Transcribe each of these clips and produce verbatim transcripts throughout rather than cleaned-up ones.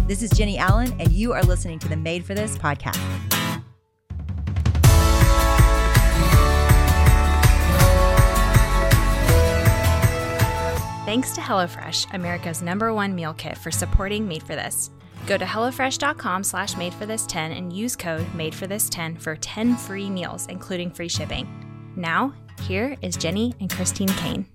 This is Jenny Allen, and you are listening to the Made for This podcast. Thanks to HelloFresh, America's number one meal kit, for supporting Made for This. Go to HelloFresh.com slash Made for This ten and use code Made for This ten for ten free meals, including free shipping. Now, here is Jenny and Christine Kane.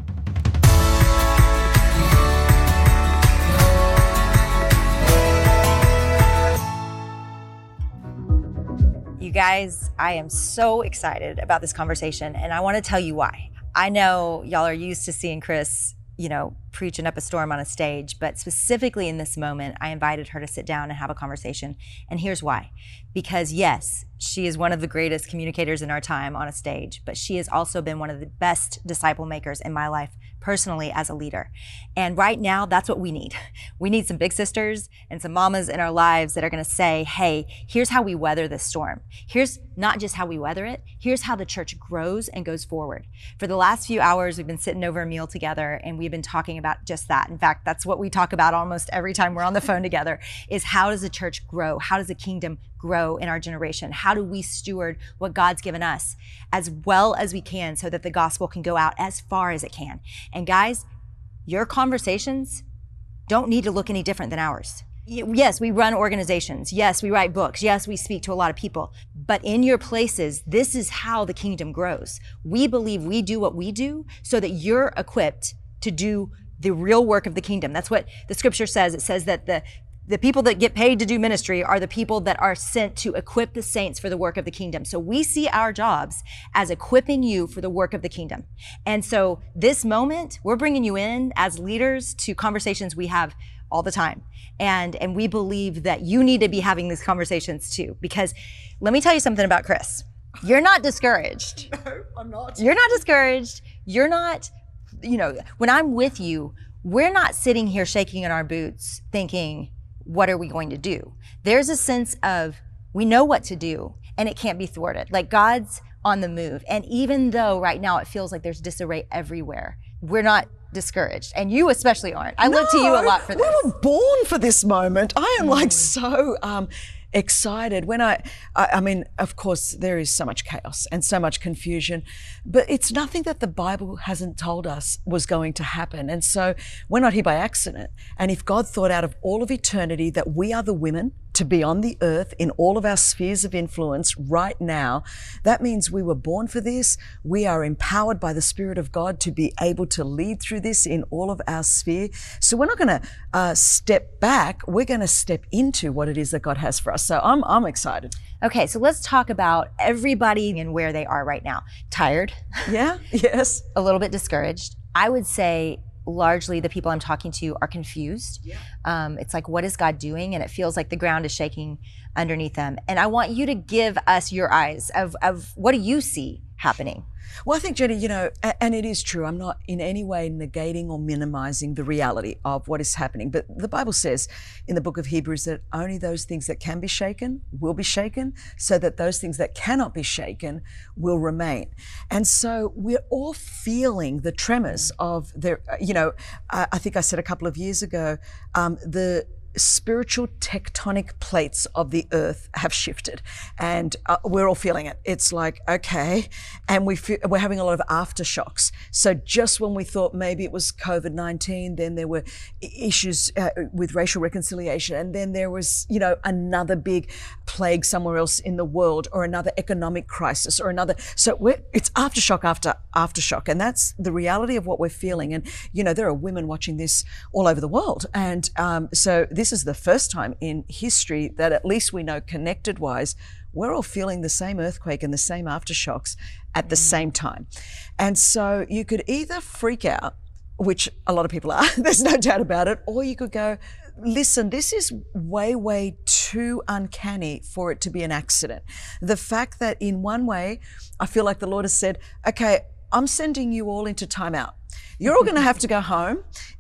You guys, I am so excited about this conversation, and I want to tell you why. I know y'all are used to seeing Chris, you know, preaching up a storm on a stage, but specifically in this moment, I invited her to sit down and have a conversation. And here's why. Because yes, she is one of the greatest communicators in our time on a stage, but she has also been one of the best disciple makers in my life personally as a leader. And right now, that's what we need. We need some big sisters and some mamas in our lives that are gonna say, hey, here's how we weather this storm. Here's not just how we weather it, here's how the church grows and goes forward. For the last few hours, we've been sitting over a meal together and we've been talking about just that. In fact, that's what we talk about almost every time we're on the phone together, is how does the church grow? How does the kingdom grow in our generation? How do we steward what God's given us as well as we can so that the gospel can go out as far as it can? And guys, your conversations don't need to look any different than ours. Yes, we run organizations. Yes, we write books. Yes, we speak to a lot of people. But in your places, this is how the kingdom grows. We believe we do what we do so that you're equipped to do the real work of the kingdom. That's what the scripture says. It says that the The people that get paid to do ministry are the people that are sent to equip the saints for the work of the kingdom. So we see our jobs as equipping you for the work of the kingdom. And so this moment, we're bringing you in as leaders to conversations we have all the time. And, and we believe that you need to be having these conversations too. Because let me tell you something about Chris. You're not discouraged. No, I'm not. You're not discouraged. You're not, you know, when I'm with you, we're not sitting here shaking in our boots thinking, what are we going to do? There's a sense of, we know what to do and it can't be thwarted. Like God's on the move. And even though right now it feels like there's disarray everywhere, we're not discouraged. And you especially aren't. I no, look to you a lot for this. We were born for this moment. I am Mm. like so um, excited. When I, I, I mean, of course, there is so much chaos and so much confusion, but it's nothing that the Bible hasn't told us was going to happen. And so we're not here by accident. And if God thought out of all of eternity that we are the women to be on the earth in all of our spheres of influence right now, that means we were born for this. We are empowered by the Spirit of God to be able to lead through this in all of our sphere. So we're not going to uh, step back. We're going to step into what it is that God has for us. So I'm I'm excited. Okay, so let's talk about everybody and where they are right now. Tired. Yeah, yes. A little bit discouraged. I would say largely the people I'm talking to are confused. Yeah. Um, it's like, what is God doing? And it feels like the ground is shaking underneath them. And I want you to give us your eyes of, of what do you see happening? Well, I think, Jenny, you know, and it is true, I'm not in any way negating or minimizing the reality of what is happening. But the Bible says in the book of Hebrews that only those things that can be shaken will be shaken, so that those things that cannot be shaken will remain. And so we're all feeling the tremors of the, you know, I think I said a couple of years ago, um, the spiritual tectonic plates of the earth have shifted, and uh, we're all feeling it. It's like, okay, and we feel, we're having a lot of aftershocks. So just when we thought maybe it was COVID nineteen, then there were issues uh, with racial reconciliation, and then there was, you know, another big plague somewhere else in the world, or another economic crisis, or another. So we're, it's aftershock after aftershock, and that's the reality of what we're feeling. And you know, there are women watching this all over the world, and um, so. This is the first time in history that at least we know connected-wise, we're all feeling the same earthquake and the same aftershocks at the mm. same time. And so you could either freak out, which a lot of people are, there's no doubt about it, or you could go, listen, this is way, way too uncanny for it to be an accident. The fact that in one way, I feel like the Lord has said, okay, I'm sending you all into timeout. You're all going to have to go home, and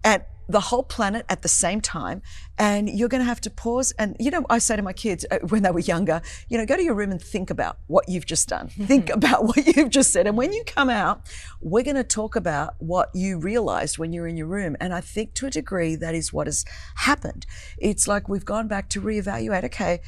the whole planet at the same time, and you're going to have to pause. And, you know, I say to my kids uh, when they were younger, you know, go to your room and think about what you've just done. Think about what you've just said. And when you come out, we're going to talk about what you realized when you're in your room. And I think to a degree that is what has happened. It's like we've gone back to reevaluate, okay,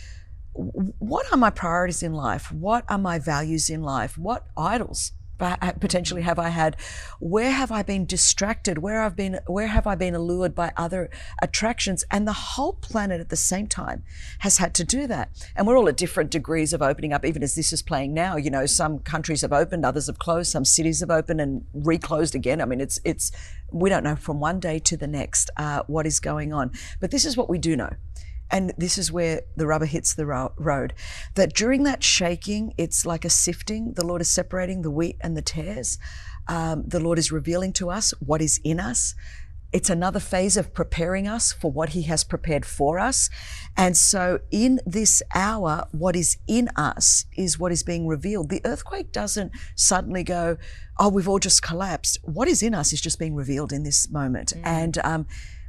what are my priorities in life? What are my values in life? What idols potentially have I had? Where have I been distracted? Where I've been, where have I been allured by other attractions? And the whole planet at the same time has had to do that. And we're all at different degrees of opening up, even as this is playing now. You know, some countries have opened, others have closed, some cities have opened and reclosed again. I mean, it's, it's, we don't know from one day to the next uh, what is going on. But this is what we do know. And this is where the rubber hits the ro- road, that during that shaking, it's like a sifting. The Lord is separating the wheat and the tares. Um, the Lord is revealing to us what is in us. It's another phase of preparing us for what he has prepared for us. And so in this hour, what is in us is what is being revealed. The earthquake doesn't suddenly go, oh, we've all just collapsed. What is in us is just being revealed in this moment. Mm. And um,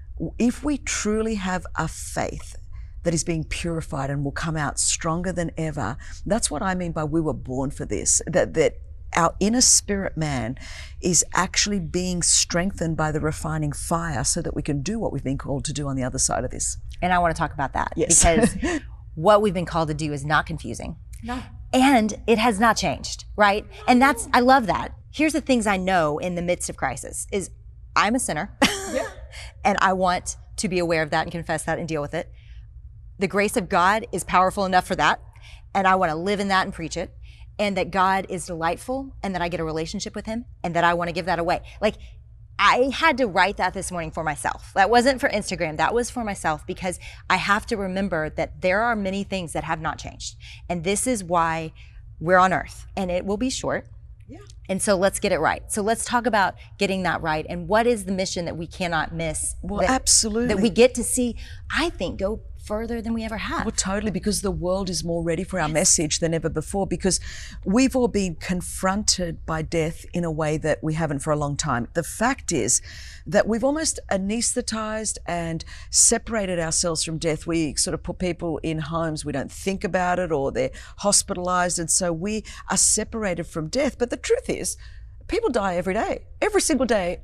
if we truly have a faith that is being purified and will come out stronger than ever. That's what I mean by we were born for this, that, that our inner spirit man is actually being strengthened by the refining fire so that we can do what we've been called to do on the other side of this. And I want to talk about that yes. because what we've been called to do is not confusing. No. And it has not changed, right? And that's, I love that. Here's the things I know in the midst of crisis is I'm a sinner yeah. and I want to be aware of that and confess that and deal with it. The grace of God is powerful enough for that. And I want to live in that and preach it. And that God is delightful and that I get a relationship with him and that I want to give that away. Like I had to write that this morning for myself. That wasn't for Instagram. That was for myself because I have to remember that there are many things that have not changed. And this is why we're on earth and it will be short. Yeah. And so let's get it right. So let's talk about getting that right. And what is the mission that we cannot miss? Well, that, absolutely. That we get to see, I think, go further than we ever have. Well, totally, because the world is more ready for our yes. message than ever before, because we've all been confronted by death in a way that we haven't for a long time. The fact is that we've almost anesthetized and separated ourselves from death. We sort of put people in homes, we don't think about it, or they're hospitalized, and so we are separated from death. But the truth is, people die every day. Every single day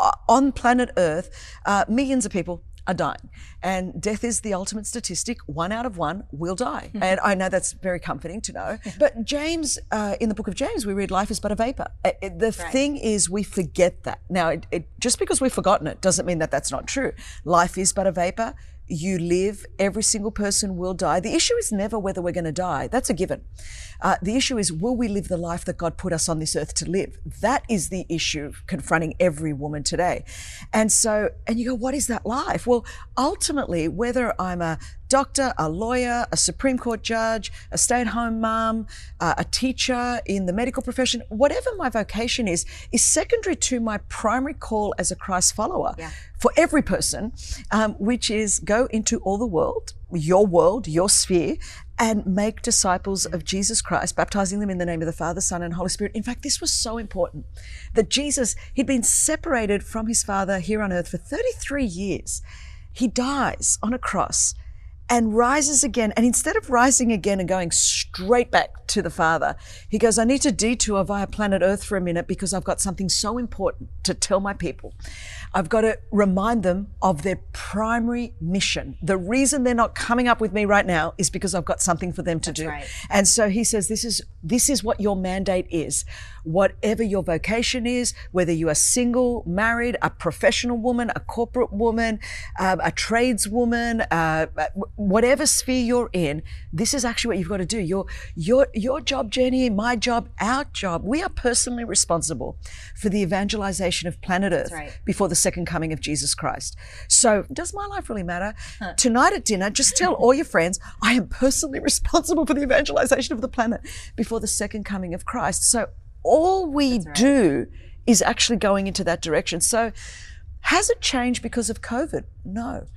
on planet Earth, uh, millions of people are dying. And death is the ultimate statistic. One out of one will die. And I know that's very comforting to know. But James, uh, in the book of James, we read life is but a vapor. It, it, the right. thing is we forget that. Now, it, it, just because we've forgotten it doesn't mean that that's not true. Life is but a vapor. You live, every single person will die. The issue is never whether we're going to die. That's a given. Uh, the issue is, will we live the life that God put us on this earth to live? That is the issue confronting every woman today. And so, and you go, what is that life? Well, ultimately, whether I'm a doctor, a lawyer, a Supreme Court judge, a stay-at-home mom, uh, a teacher in the medical profession, whatever my vocation is, is secondary to my primary call as a Christ follower yeah. for every person, um, which is go into all the world, your world, your sphere, and make disciples of Jesus Christ, baptizing them in the name of the Father, Son, and Holy Spirit. In fact, this was so important that Jesus, he'd been separated from his Father here on earth for thirty-three years. He dies on a cross and rises again. And instead of rising again and going straight back to the Father, he goes, I need to detour via planet Earth for a minute because I've got something so important to tell my people. I've got to remind them of their primary mission. The reason they're not coming up with me right now is because I've got something for them to That's do. Right. And so he says, this is, this is what your mandate is. Whatever your vocation is, whether you are single, married, a professional woman, a corporate woman, uh, a tradeswoman, uh, whatever sphere you're in, this is actually what you've got to do. Your, your, your job, Jenny, my job, our job, we are personally responsible for the evangelization of planet Earth right. before the second coming of Jesus Christ. So does my life really matter? Huh. Tonight at dinner, just tell all your friends, I am personally responsible for the evangelization of the planet before the second coming of Christ. So all we right. do is actually going into that direction. So has it changed because of COVID? No.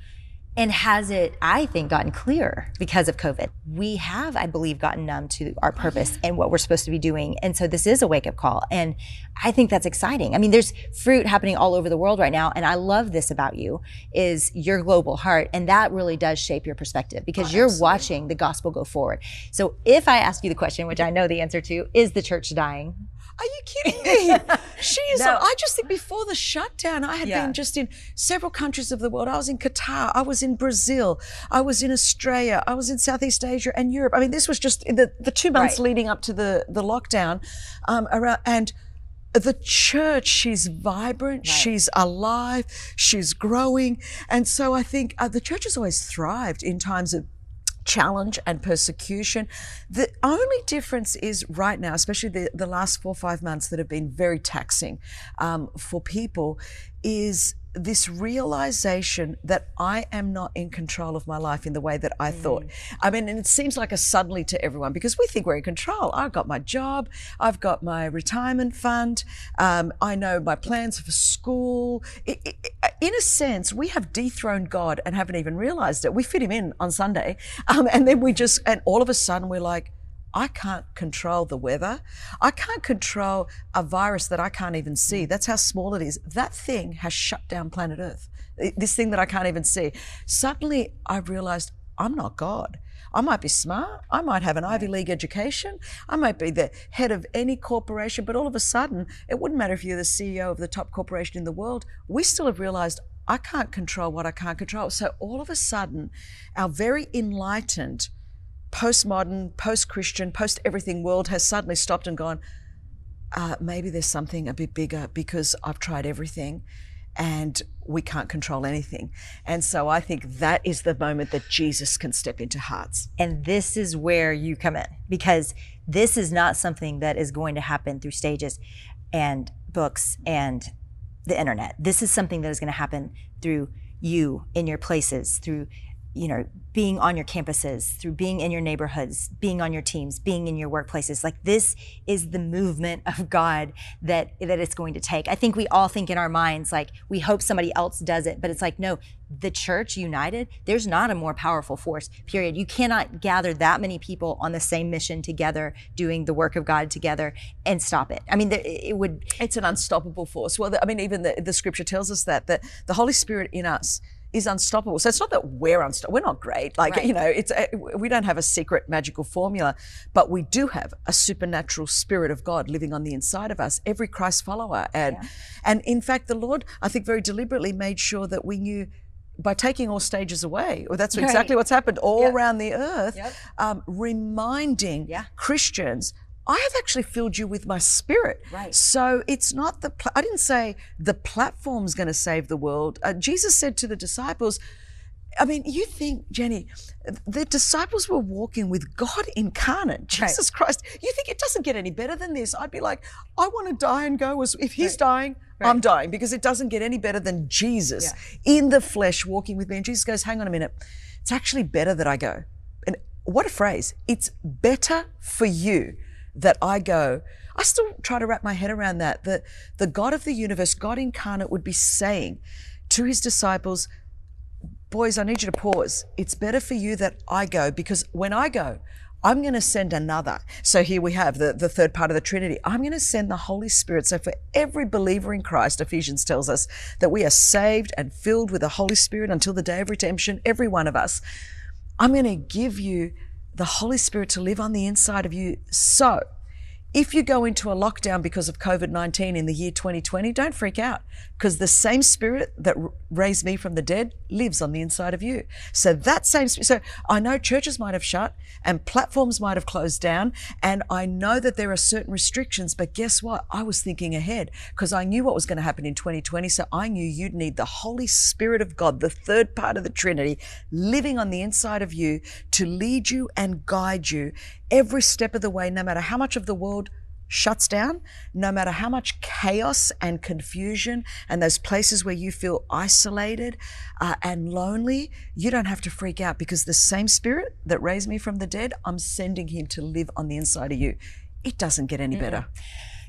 And has it, I think, gotten clearer because of COVID? We have, I believe, gotten numb to our purpose and what we're supposed to be doing. And so this is a wake-up call. And I think that's exciting. I mean, there's fruit happening all over the world right now. And I love this about you, is your global heart. And that really does shape your perspective because oh, you're absolutely. watching the gospel go forward. So if I ask you the question, which I know the answer to, is the church dying? Are you kidding me? She is. No. I just think before the shutdown, I had yeah. been just in several countries of the world. I was in Qatar. I was in Brazil. I was in Australia. I was in Southeast Asia and Europe. I mean, this was just in the, the two months right. leading up to the, the lockdown. Um, around, and the church, she's vibrant. Right. She's alive. She's growing. And so I think uh, the church has always thrived in times of challenge and persecution. The only difference is right now, especially the, the last four or five months that have been very taxing um, for people, is this realization that I am not in control of my life in the way that I mm. thought. I mean, and it seems like a suddenly to everyone because we think we're in control. I've got my job. I've got my retirement fund. Um, I know my plans for school. It, it, in a sense, we have dethroned God and haven't even realized it. We fit him in on Sunday. Um, and then we just, and all of a sudden we're like, I can't control the weather. I can't control a virus that I can't even see. That's how small it is. That thing has shut down planet Earth. This thing that I can't even see. Suddenly I've realized I'm not God. I might be smart. I might have an Ivy League education. I might be the head of any corporation, but all of a sudden, it wouldn't matter if you're the C E O of the top corporation in the world. We still have realized I can't control what I can't control. So all of a sudden, our very enlightened postmodern, post-Christian, post-everything world has suddenly stopped and gone, uh, maybe there's something a bit bigger because I've tried everything and we can't control anything. And so I think that is the moment that Jesus can step into hearts. And this is where you come in, because this is not something that is going to happen through stages and books and the internet. This is something that is going to happen through you in your places, through you know, being on your campuses, through being in your neighborhoods, being on your teams, being in your workplaces. Like this is the movement of God that, that it's going to take. I think we all think in our minds, like we hope somebody else does it, but it's like, no, the church united, there's not a more powerful force, period. You cannot gather that many people on the same mission together, doing the work of God together and stop it. I mean, it would. It's an unstoppable force. Well, I mean, even the, the scripture tells us that, that the Holy Spirit in us is unstoppable. So it's not that we're unstoppable. We're not great. Like, right. you know, it's a, we don't have a secret magical formula, but we do have a supernatural Spirit of God living on the inside of us, every Christ follower. And, yeah. and in fact, the Lord, I think very deliberately made sure that we knew by taking all stages away, or that's right. exactly what's happened all yep. around the earth, yep. um, reminding yeah. Christians, I have actually filled you with my Spirit. Right. So it's not the, pl- I didn't say the platform's going to save the world. Uh, Jesus said to the disciples, I mean, you think, Jenny, the disciples were walking with God incarnate, Jesus right. Christ. You think it doesn't get any better than this? I'd be like, I want to die and go. As if he's right. dying, right. I'm dying, because it doesn't get any better than Jesus yeah. in the flesh walking with me. And Jesus goes, hang on a minute. It's actually better that I go. And what a phrase. It's better for you that I go. I still try to wrap my head around that, that the God of the universe, God incarnate, would be saying to his disciples, boys, I need you to pause. It's better for you that I go, because when I go, I'm going to send another. So here we have the, the third part of the Trinity. I'm going to send the Holy Spirit. So for every believer in Christ, Ephesians tells us that we are saved and filled with the Holy Spirit until the day of redemption, every one of us. I'm going to give you the Holy Spirit to live on the inside of you. So if you go into a lockdown because of COVID nineteen in the year twenty twenty, don't freak out, because the same Spirit that raised me from the dead lives on the inside of you. So that same Spirit, so I know churches might have shut and platforms might have closed down, and I know that there are certain restrictions, but guess what? I was thinking ahead because I knew what was going to happen in twenty twenty, so I knew you'd need the Holy Spirit of God, the third part of the Trinity, living on the inside of you to lead you and guide you every step of the way, no matter how much of the world shuts down, no matter how much chaos and confusion and those places where you feel isolated uh, and lonely, you don't have to freak out, because the same Spirit that raised me from the dead, I'm sending him to live on the inside of you. It doesn't get any better.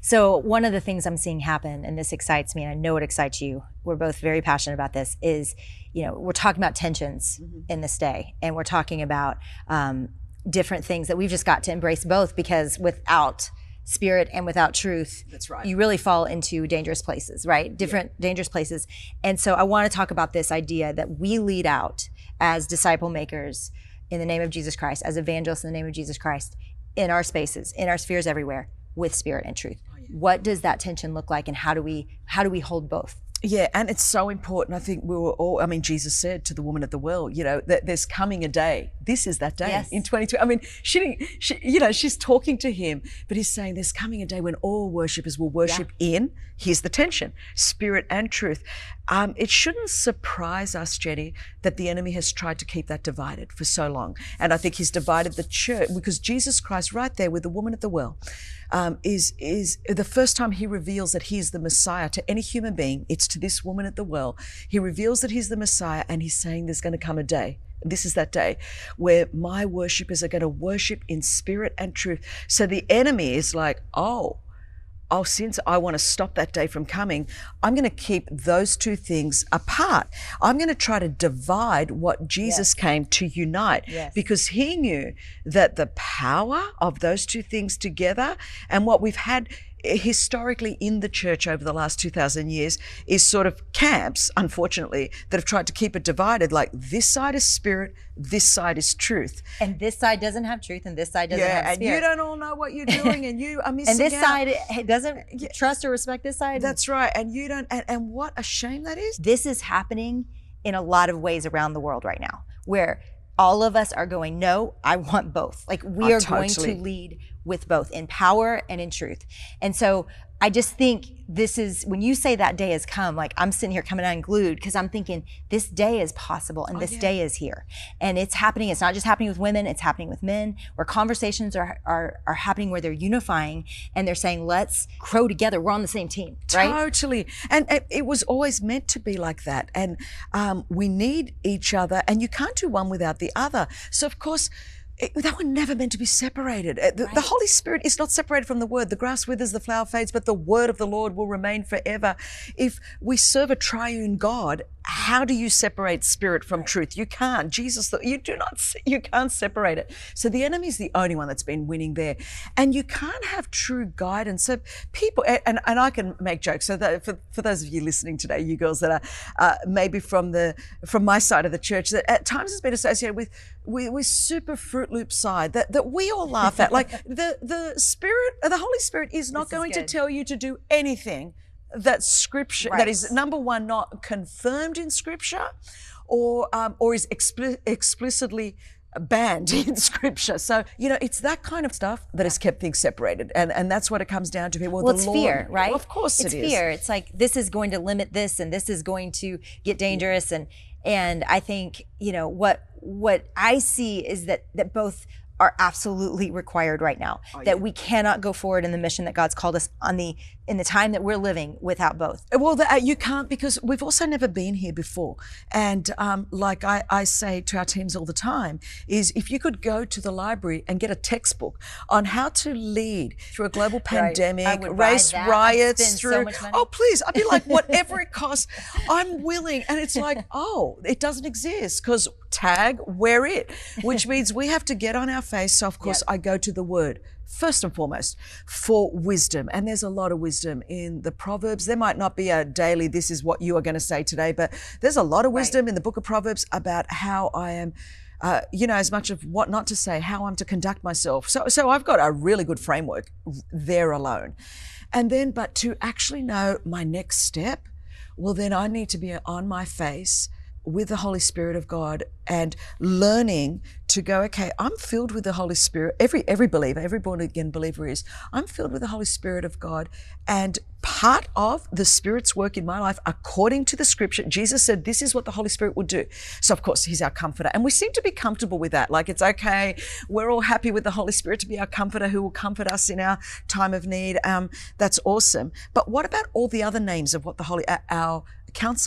So one of the things I'm seeing happen, and this excites me, and I know it excites you, we're both very passionate about this, is, you know, we're talking about tensions mm-hmm. in this day, and we're talking about um, different things that we've just got to embrace both, because without spirit and without truth, that's right, you really fall into dangerous places, right? Different yeah. dangerous places. And so I want to talk about this idea that we lead out as disciple makers in the name of Jesus Christ, as evangelists in the name of Jesus Christ, in our spaces, in our spheres everywhere, with spirit and truth. Oh, yeah. What does that tension look like, and how do we how do we hold both? Yeah, and it's so important. I think we were all, I mean, Jesus said to the woman at the well, you know, that there's coming a day. This is that day yes. in twenty twenty. I mean, she didn't, she, you know, she's talking to him, but he's saying there's coming a day when all worshipers will worship yeah. in, here's the tension, spirit and truth. Um, it shouldn't surprise us, Jenny, that the enemy has tried to keep that divided for so long. And I think he's divided the church, because Jesus Christ right there with the woman at the well, Um, is is the first time he reveals that he's the Messiah to any human being. It's to this woman at the well. He reveals that he's the Messiah, and he's saying there's going to come a day. This is that day where my worshipers are going to worship in spirit and truth. So the enemy is like, oh, oh, since I want to stop that day from coming, I'm going to keep those two things apart. I'm going to try to divide what Jesus yes. came to unite, yes. because he knew that the power of those two things together, and what we've had historically in the church over the last two thousand years is sort of camps, unfortunately, that have tried to keep it divided, like this side is spirit, this side is truth. And this side doesn't have truth, and this side doesn't yeah, have spirit. And you don't all know what you're doing, and you are missing And this out. side doesn't yeah. trust or respect this side. That's right, and you don't, and, and what a shame that is. This is happening in a lot of ways around the world right now, where all of us are going, no, I want both. Like we oh, are totally. going to lead with both in power and in truth. And so I just think this is, when you say that day has come, like I'm sitting here coming unglued, because I'm thinking this day is possible, and oh, this yeah. day is here. And it's happening. It's not just happening with women, it's happening with men, where conversations are are, are happening, where they're unifying and they're saying, let's grow together. We're on the same team, right? Totally. And it, it was always meant to be like that. And um, we need each other, and you can't do one without the other. So of course, It, they were never meant to be separated. The, right. the Holy Spirit is not separated from the Word. The grass withers, the flower fades, but the Word of the Lord will remain forever. If we serve a triune God, how do you separate spirit from right. truth? You can't. Jesus, you do not, you can't separate it. So the enemy is the only one that's been winning there. And you can't have true guidance. So people, and, and I can make jokes. So that for, for those of you listening today, you girls that are uh, maybe from the from my side of the church, that at times has been associated with, with, with super Fruit Loop side that, that we all laugh at. Like the, the Spirit, the Holy Spirit is not this going is to tell you to do anything that Scripture, right. that is number one, not confirmed in Scripture, or um, or is expli- explicitly banned in Scripture. So, you know, it's that kind of stuff that has kept things separated. And and that's what it comes down to. Well, well the it's Lord, fear, right? Well, of course it's it is. It's fear. It's like, this is going to limit this, and this is going to get dangerous. And and I think, you know, what what I see is that that both are absolutely required right now. Oh, that yeah. we cannot go forward in the mission that God's called us on the in the time that we're living without both. Well, the, uh, you can't, because we've also never been here before. And um, like I, I say to our teams all the time, is if you could go to the library and get a textbook on how to lead through a global pandemic, right. race riots, through, so oh please, I'd be like, whatever it costs, I'm willing. And it's like, oh, it doesn't exist, because tag, wear it, which means we have to get on our face. So of course yep. I go to the Word first and foremost for wisdom. And there's a lot of wisdom in the Proverbs. There might not be a daily, this is what you are going to say today, but there's a lot of wisdom right. in the book of Proverbs about how I am, uh, you know, as much of what not to say, how I'm to conduct myself. So, so I've got a really good framework there alone. And then, but to actually know my next step, well, then I need to be on my face with the Holy Spirit of God and learning to go, okay, I'm filled with the Holy Spirit. Every every believer, every born again believer is, I'm filled with the Holy Spirit of God. And part of the Spirit's work in my life, according to the Scripture, Jesus said, this is what the Holy Spirit will do. So of course, He's our comforter. And we seem to be comfortable with that. Like, it's okay. We're all happy with the Holy Spirit to be our comforter, who will comfort us in our time of need. Um, that's awesome. But what about all the other names of what the Holy, our counselor?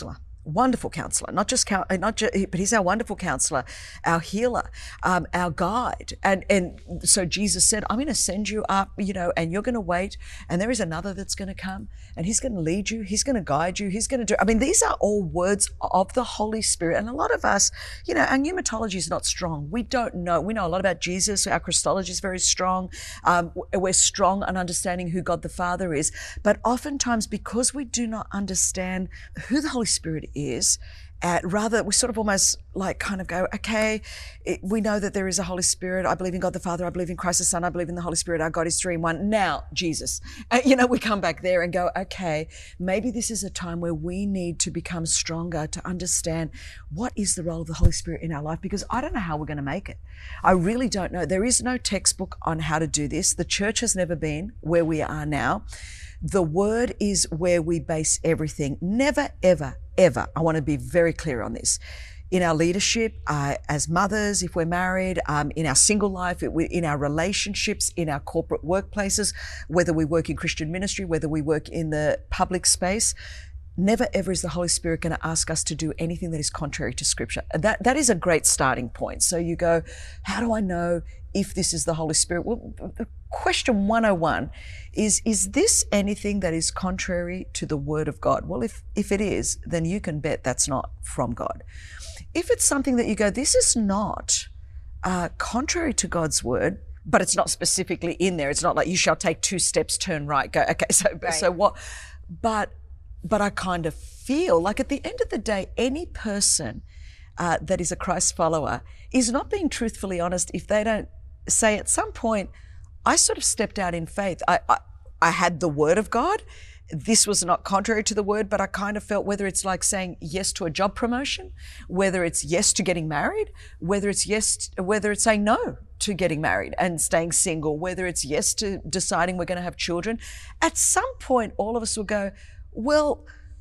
wonderful counselor, not just, not just, but he's our wonderful counselor, our healer, um, our guide. And, and so Jesus said, I'm going to send you up, you know, and you're going to wait. And there is another that's going to come and he's going to lead you. He's going to guide you. He's going to do, I mean, these are all words of the Holy Spirit. And a lot of us, you know, our pneumatology is not strong. We don't know. We know a lot about Jesus. Our Christology is very strong. Um, we're strong on understanding who God the Father is. But oftentimes, because we do not understand who the Holy Spirit is, Uh, rather, we sort of almost like kind of go, okay, it, we know that there is a Holy Spirit. I believe in God the Father. I believe in Christ the Son. I believe in the Holy Spirit. Our God is three in one. Now, Jesus. Uh, you know, we come back there and go, okay, maybe this is a time where we need to become stronger to understand what is the role of the Holy Spirit in our life, because I don't know how we're going to make it. I really don't know. There is no textbook on how to do this. The church has never been where we are now. The word is where we base everything. Never, ever, ever. I want to be very clear on this. In our leadership, uh, as mothers, if we're married, um, in our single life, in our relationships, in our corporate workplaces, whether we work in Christian ministry, whether we work in the public space, never ever is the Holy Spirit going to ask us to do anything that is contrary to Scripture. That, that is a great starting point. So you go, how do I know if this is the Holy Spirit? Well, question one oh one is, is this anything that is contrary to the Word of God? Well, if, if it is, then you can bet that's not from God. If it's something that you go, this is not uh, contrary to God's Word, but it's not specifically in there. It's not like you shall take two steps, turn right, go, okay, so, right. so what? But, but I kind of feel like at the end of the day, any person uh, that is a Christ follower is not being truthfully honest if they don't say at some point, I sort of stepped out in faith. I, I, I had the Word of God. This was not contrary to the Word, but I kind of felt whether it's like saying yes to a job promotion, whether it's yes to getting married, whether it's yes, whether it's saying no to getting married and staying single, whether it's yes to deciding we're going to have children. At some point, all of us will go, well,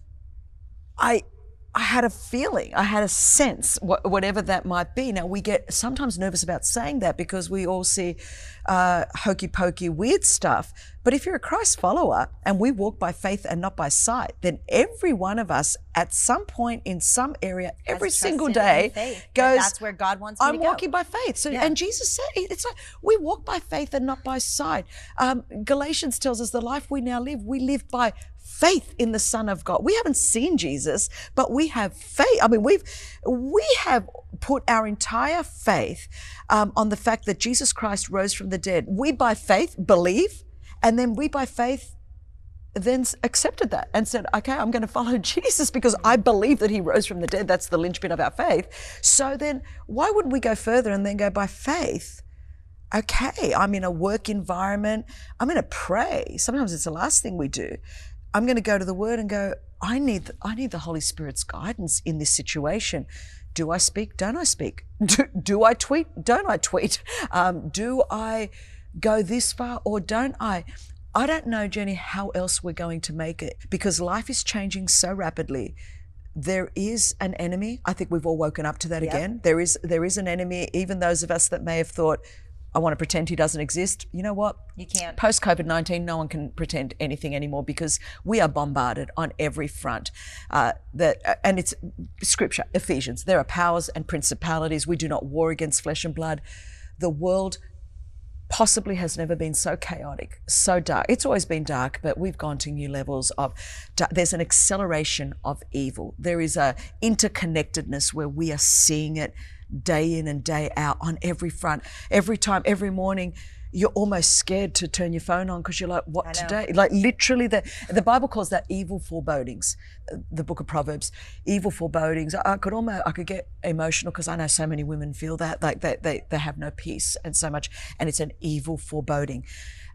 I, I had a feeling, I had a sense, wh- whatever that might be. Now, we get sometimes nervous about saying that because we all see uh, hokey pokey weird stuff. But if you're a Christ follower and we walk by faith and not by sight, then every one of us at some point in some area, every single day goes, that's where God wants me I'm to go. walking by faith. So, Yeah. and Jesus said, it's like we walk by faith and not by sight. Um, Galatians tells us the life we now live, we live by faith in the Son of God. We haven't seen Jesus, but we have faith. I mean, we've, we have put our entire faith um, on the fact that Jesus Christ rose from the dead. We by faith believe, and then we by faith then accepted that and said, okay, I'm going to follow Jesus because I believe that he rose from the dead. That's the linchpin of our faith. So then why wouldn't we go further and then go by faith? Okay, I'm in a work environment. I'm going to pray. Sometimes it's the last thing we do. I'm going to go to the Word and go, I need, I need the Holy Spirit's guidance in this situation. Do I speak? Don't I speak? Do, do I tweet? Don't I tweet? Um, do I go this far or don't I? I don't know, Jenny, how else we're going to make it because life is changing so rapidly. There is an enemy. I think we've all woken up to that yep. again. There is, there is an enemy. Even those of us that may have thought, I want to pretend he doesn't exist. You know what? You can't. Post COVID nineteen, no one can pretend anything anymore because we are bombarded on every front. Uh, that, uh, and it's Scripture, Ephesians. There are powers and principalities. We do not war against flesh and blood. The world possibly has never been so chaotic, so dark. It's always been dark, but we've gone to new levels of, there's an acceleration of evil. There is a interconnectedness where we are seeing it day in and day out on every front. Every time, every morning, you're almost scared to turn your phone on because you're like, what today? Like literally, the, the Bible calls that evil forebodings, the book of Proverbs, evil forebodings. I, I could almost, I could get emotional because I know so many women feel that, like they, they, they have no peace and so much, and it's an evil foreboding.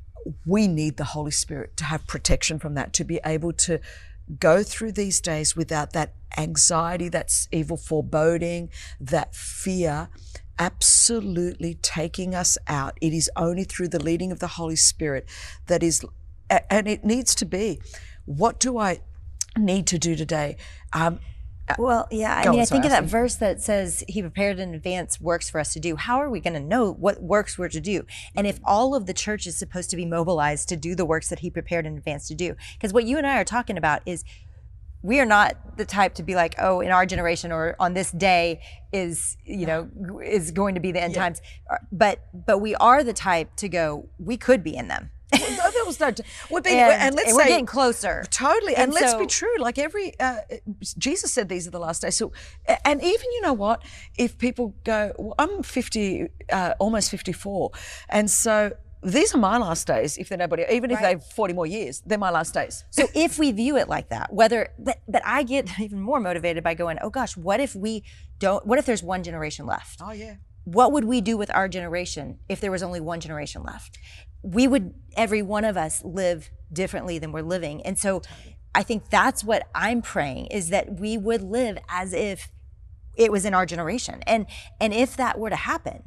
We need the Holy Spirit to have protection from that, to be able to go through these days without that anxiety, that's evil foreboding, that fear, absolutely taking us out. It is only through the leading of the Holy Spirit that is, and it needs to be, what do I need to do today? Um, Well, yeah, I Go mean, on, I think sorry, of that Ashley. verse that says he prepared in advance works for us to do. How are we going to know what works we're to do? And if all of the church is supposed to be mobilized to do the works that he prepared in advance to do? Because what you and I are talking about is We are not the type to be like, oh, in our generation or on this day is, you know, is going to be the end yeah. times. But but we are the type to go, we could be in them. Well, no, there was no, we're being, and, and let's and say, we're getting closer. Totally. And, and let's so, be true. Like every, uh, Jesus said these are the last days. So, and even, you know what, if people go, well, I'm fifty, uh, almost fifty-four. And so, these are my last days, if they're nobody, even if right. they've forty more years, they're my last days. So if we view it like that, whether, but, but I get even more motivated by going, oh gosh, what if we don't, what if there's one generation left? Oh yeah. What would we do with our generation if there was only one generation left? We would, every one of us, live differently than we're living. And so I think that's what I'm praying, is that we would live as if it was in our generation. And, and if that were to happen,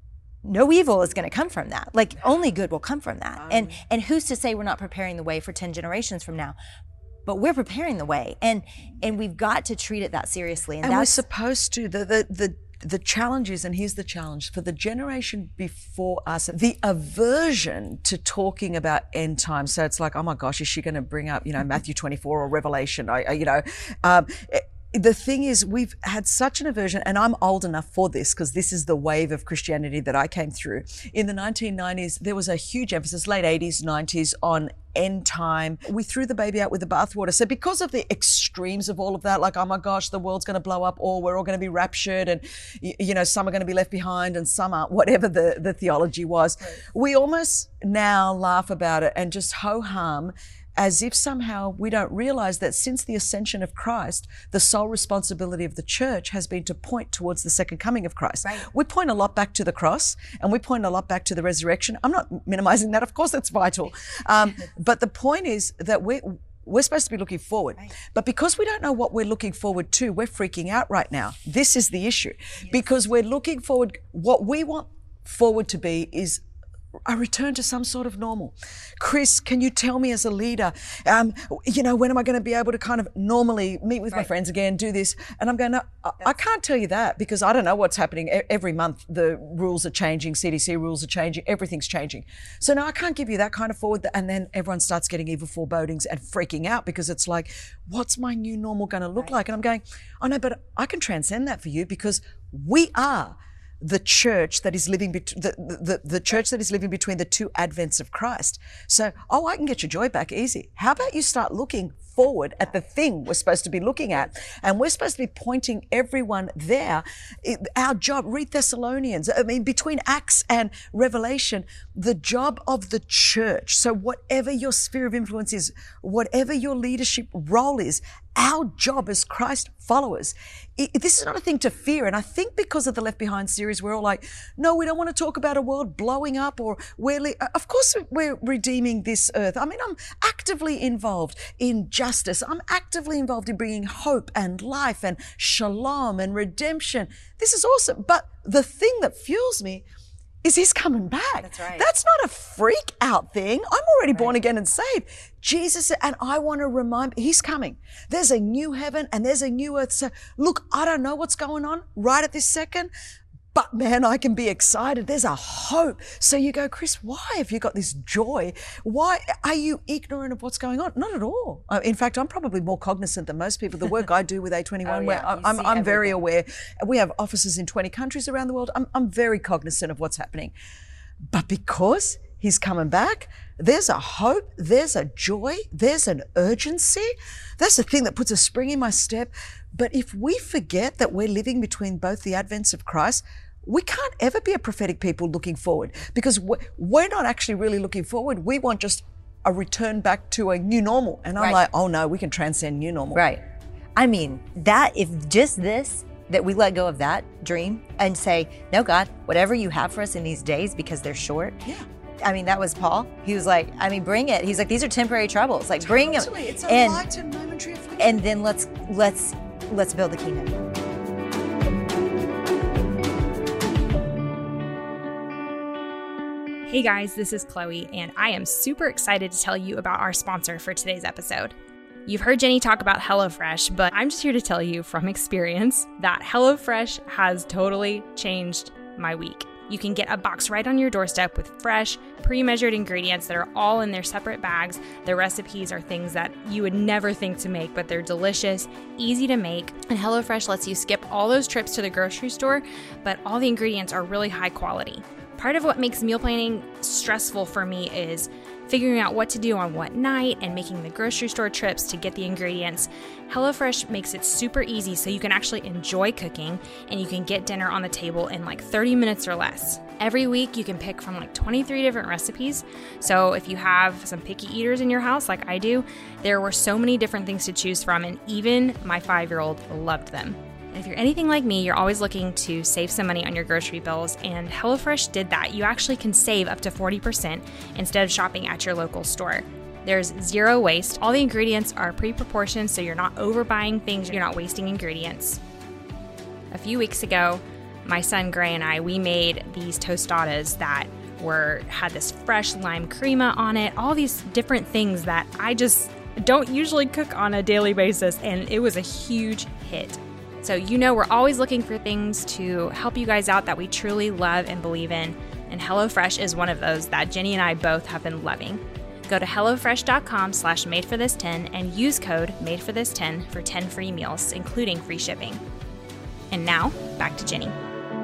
no evil is going to come from that. Like only good will come from that. Um, and and who's to say we're not preparing the way for ten generations from now? But we're preparing the way, and and we've got to treat it that seriously. And, and that's, we're supposed to. The the the the challenge is, and here's the challenge for the generation before us, the aversion to talking about end times. So it's like, oh my gosh, is she going to bring up, you know, Matthew twenty-four or Revelation? I, I you know. Um, it, The thing is, we've had such an aversion, and I'm old enough for this because this is the wave of Christianity that I came through. In the nineteen nineties, there was a huge emphasis, late eighties, nineties, on end time. We threw the baby out with the bathwater. So because of the extremes of all of that, like, oh my gosh, the world's going to blow up, or we're all going to be raptured, and, you know, some are going to be left behind and some aren't, whatever the, the theology was, right. We almost now laugh about it and just ho-hum, as if somehow we don't realize that since the ascension of Christ, the sole responsibility of the church has been to point towards the second coming of Christ. Right. We point a lot back to the cross, and we point a lot back to the resurrection. I'm not minimizing that. Of course, that's vital. Um, but the point is that we're, we're supposed to be looking forward. Right. But because we don't know what we're looking forward to, we're freaking out right now. This is the issue. Yes. Because we're looking forward, what we want forward to be is a return to some sort of normal. Chris, can you tell me as a leader, um, you know, when am I going to be able to kind of normally meet with right. my friends again, do this? And I'm going, no, I, I can't tell you that because I don't know what's happening. Every month the rules are changing, C D C rules are changing, everything's changing. So no, I can't give you that kind of forward. And then everyone starts getting evil forebodings and freaking out because it's like, what's my new normal going to look right. like? And I'm going, oh no, but I can transcend that for you because we are the church that is living, bet- the, the, the church that is living between the two advents of Christ. So, oh, I can get your joy back easy. How about you start looking forward at the thing we're supposed to be looking at? And we're supposed to be pointing everyone there. It, our job, read Thessalonians, I mean, between Acts and Revelation, the job of the church. So whatever your sphere of influence is, whatever your leadership role is, our job as Christ followers, it, this is not a thing to fear. And I think because of the Left Behind series, we're all like, no, we don't want to talk about a world blowing up, or we're, le- of course we're redeeming this earth. I mean, I'm actively involved in justice. I'm actively involved in bringing hope and life and shalom and redemption. This is awesome. But the thing that fuels me is he's coming back. That's right. That's not a freak out thing. I'm already right. born again and saved. Jesus, and I want to remind, he's coming. There's a new heaven and there's a new earth. So look, I don't know what's going on right at this second, but man, I can be excited. There's a hope. So you go, Chris, why have you got this joy? Why are you ignorant of what's going on? Not at all. Uh, in fact, I'm probably more cognizant than most people. The work I do with A twenty-one, oh, yeah. where I, I'm, I'm very aware. We have offices in twenty countries around the world. I'm, I'm very cognizant of what's happening. But because he's coming back, there's a hope, there's a joy, there's an urgency. That's the thing that puts a spring in my step. But if we forget that we're living between both the advents of Christ, we can't ever be a prophetic people looking forward, because we're not actually really looking forward. We want just a return back to a new normal. And I'm right. like, oh no, we can transcend new normal. Right. I mean, that, if just this, that we let go of that dream and say, no, God, whatever you have for us in these days, because they're short. Yeah. I mean, that was Paul. He was like, I mean, bring it. He's like, these are temporary troubles. Like, totally. bring them. It's a and, light and momentary affliction. And then let's, let's, let's build the kingdom. Hey guys, this is Chloe, and I am super excited to tell you about our sponsor for today's episode. You've heard Jenny talk about HelloFresh, but I'm just here to tell you from experience that HelloFresh has totally changed my week. You can get a box right on your doorstep with fresh, pre-measured ingredients that are all in their separate bags. The recipes are things that you would never think to make, but they're delicious, easy to make, and HelloFresh lets you skip all those trips to the grocery store, but all the ingredients are really high quality. Part of what makes meal planning stressful for me is figuring out what to do on what night and making the grocery store trips to get the ingredients. HelloFresh makes it super easy so you can actually enjoy cooking and you can get dinner on the table in like thirty minutes or less. Every week you can pick from like twenty-three different recipes. So if you have some picky eaters in your house like I do, there were so many different things to choose from, and even my five-year-old loved them. And if you're anything like me, you're always looking to save some money on your grocery bills, and HelloFresh did that. You actually can save up to forty percent instead of shopping at your local store. There's zero waste. All the ingredients are pre-proportioned, so you're not overbuying things, you're not wasting ingredients. A few weeks ago, my son Gray and I, we made these tostadas that were had this fresh lime crema on it, all these different things that I just don't usually cook on a daily basis, and it was a huge hit. So you know we're always looking for things to help you guys out that we truly love and believe in, and HelloFresh is one of those that Jenny and I both have been loving. Go to HelloFresh.com slash made for this ten and use code made for this ten for ten free meals, including free shipping. And now, back to Jenny.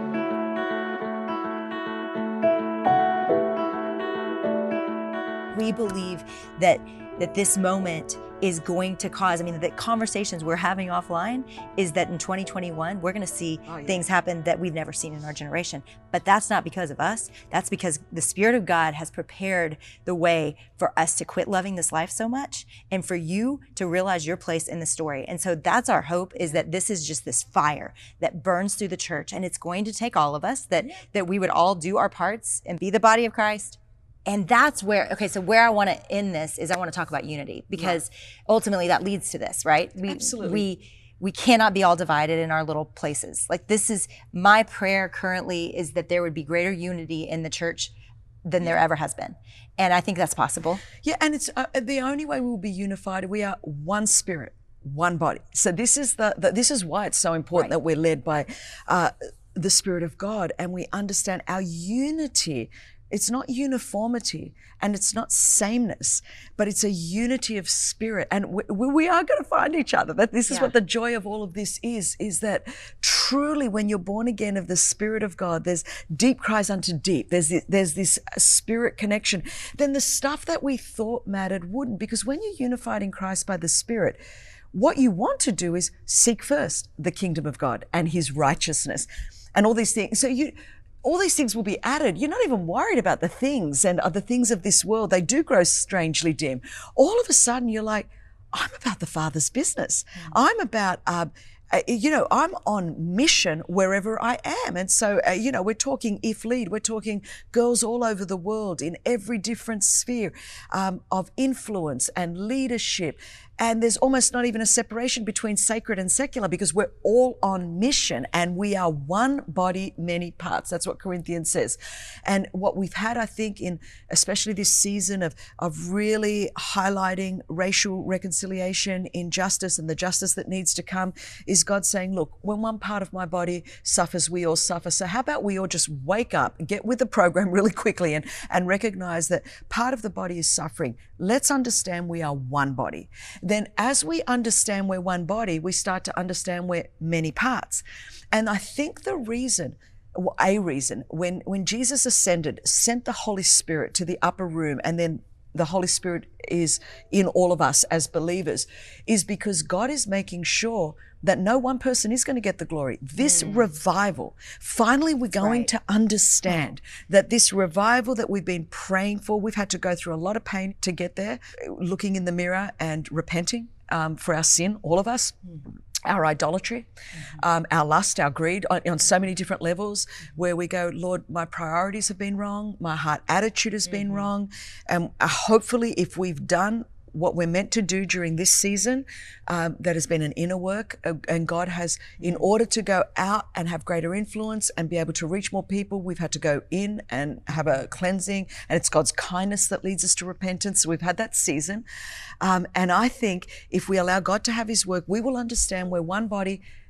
We believe that that this moment is going to cause, I mean, the conversations we're having offline is that in twenty twenty-one, we're going to see oh, yeah. things happen that we've never seen in our generation. But that's not because of us. That's because the Spirit of God has prepared the way for us to quit loving this life so much and for you to realize your place in the story. And so that's our hope, is that this is just this fire that burns through the church. And it's going to take all of us, that, that we would all do our parts and be the body of Christ. And that's where, okay, so where I want to end this is I want to talk about unity, because yeah. ultimately that leads to this, right? We, Absolutely. We, we cannot be all divided in our little places. Like, this is my prayer currently, is that there would be greater unity in the church than there ever has been. And I think that's possible. Yeah, and it's uh, the only way we'll be unified. We are one spirit, one body. So this is the, the this is why it's so important right. that we're led by uh, the Spirit of God, and we understand our unity. It's not uniformity and it's not sameness, but it's a unity of spirit. And we, we are going to find each other. That this is yeah. what the joy of all of this is, is that truly when you're born again of the Spirit of God, there's deep cries unto deep. There's this, there's this spirit connection. Then the stuff that we thought mattered wouldn't, because when you're unified in Christ by the Spirit, what you want to do is seek first the kingdom of God and His righteousness and all these things. So you... all these things will be added. You're not even worried about the things and the things of this world. They do grow strangely dim. All of a sudden, you're like, I'm about the Father's business. Mm. I'm about, uh, uh, you know, I'm on mission wherever I am. And so, uh, you know, we're talking If Lead. We're talking girls all over the world in every different sphere um, of influence and leadership. And there's almost not even a separation between sacred and secular, because we're all on mission and we are one body, many parts. That's what Corinthians says. And what we've had, I think, in especially this season of, of really highlighting racial reconciliation, injustice, and the justice that needs to come, is God saying, look, when one part of my body suffers, we all suffer. So how about we all just wake up, get with the program really quickly and, and recognize that part of the body is suffering. Let's understand we are one body. Then as we understand we're one body, we start to understand we're many parts. And I think the reason, a reason, when, when Jesus ascended, sent the Holy Spirit to the upper room, and then the Holy Spirit is in all of us as believers, is because God is making sure that no one person is going to get the glory. This mm. revival, finally we're going right. to understand that this revival that we've been praying for, we've had to go through a lot of pain to get there, looking in the mirror and repenting um, for our sin, all of us. Mm. Our idolatry, mm-hmm. um, our lust, our greed, on, on so many different levels, where we go, Lord, my priorities have been wrong, my heart attitude has mm-hmm. been wrong, and uh, hopefully if we've done what we're meant to do during this season, um, that has been an inner work, uh, and God has, in order to go out and have greater influence and be able to reach more people, we've had to go in and have a cleansing, and it's God's kindness that leads us to repentance. So we've had that season. Um, and I think if we allow God to have His work, we will understand we're one body,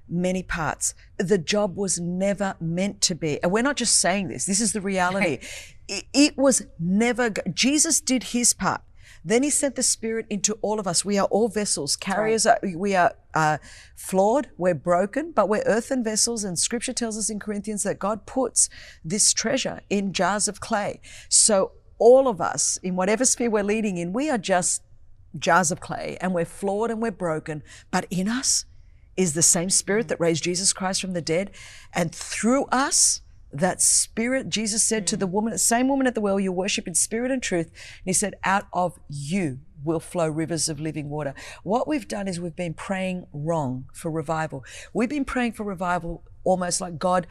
many parts. The job was never meant to be. And we're not just saying this. This is the reality. It, it was never, Jesus did his part. Then he sent the Spirit into all of us. We are all vessels, carriers. Right. Are, we are uh, flawed, we're broken, but we're earthen vessels. And Scripture tells us in Corinthians that God puts this treasure in jars of clay. So all of us, in whatever sphere we're leading in, we are just jars of clay, and we're flawed and we're broken. But in us is the same Spirit that raised Jesus Christ from the dead. And through us, that Spirit, Jesus said to the woman, the same woman at the well, you worship in spirit and truth. And he said, out of you will flow rivers of living water. What we've done is we've been praying wrong for revival. We've been praying for revival almost like, God,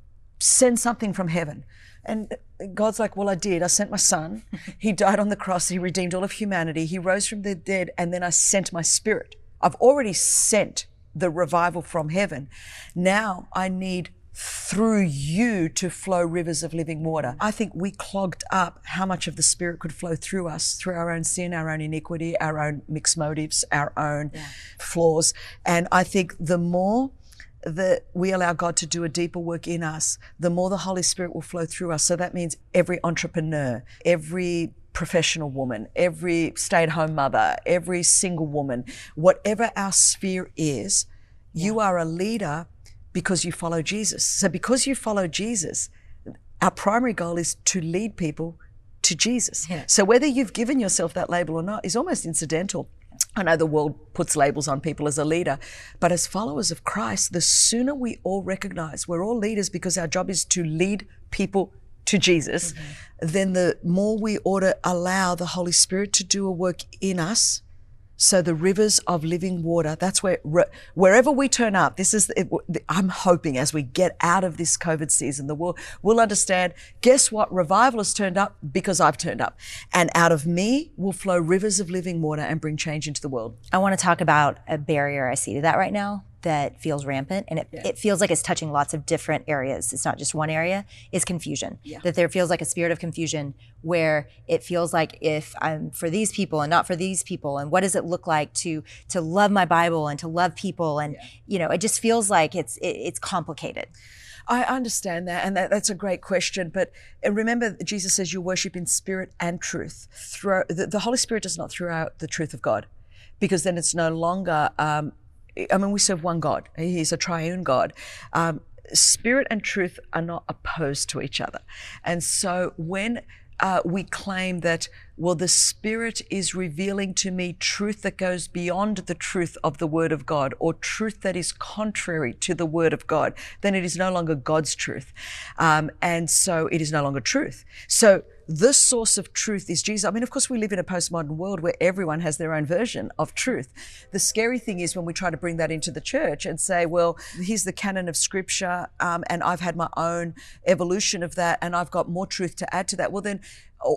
send something from heaven. And God's like, well, I did. I sent my son. He died on the cross. He redeemed all of humanity. He rose from the dead. And then I sent my Spirit. I've already sent the revival from heaven. Now I need through you to flow rivers of living water. I think we clogged up how much of the Spirit could flow through us, through our own sin, our own iniquity, our own mixed motives, our own yeah. flaws. And I think the more that we allow God to do a deeper work in us, the more the Holy Spirit will flow through us. So that means every entrepreneur, every professional woman, every stay-at-home mother, every single woman, whatever our sphere is, yeah. you are a leader because you follow Jesus. So because you follow Jesus, our primary goal is to lead people to Jesus. Yeah. So whether you've given yourself that label or not is almost incidental. I know the world puts labels on people as a leader, but as followers of Christ, the sooner we all recognize we're all leaders because our job is to lead people to Jesus, mm-hmm. then the more we ought to allow the Holy Spirit to do a work in us. So the rivers of living water, that's where, wherever we turn up, this is, it, I'm hoping as we get out of this COVID season, the world will understand, guess what? Revival has turned up because I've turned up. And out of me will flow rivers of living water and bring change into the world. I want to talk about a barrier I see to that right now that feels rampant, and it, yeah. it feels like it's touching lots of different areas. It's not just one area, is confusion. Yeah. That there feels like a spirit of confusion where it feels like if I'm for these people and not for these people, and what does it look like to to love my Bible and to love people, and yeah. you know, it just feels like it's it, it's complicated. I understand that, and that, that's a great question. But remember, Jesus says you worship in spirit and truth. Throw, the, the Holy Spirit does not throw out the truth of God, because then it's no longer um, I mean, we serve one God. He's a triune God. Um, spirit and truth are not opposed to each other. And so when uh, we claim that, well, the Spirit is revealing to me truth that goes beyond the truth of the Word of God, or truth that is contrary to the Word of God, then it is no longer God's truth. Um, and so it is no longer truth. So the source of truth is Jesus. I mean, of course, we live in a postmodern world where everyone has their own version of truth. The scary thing is when we try to bring that into the church and say, well, here's the canon of Scripture, um, and I've had my own evolution of that, and I've got more truth to add to that. Well, then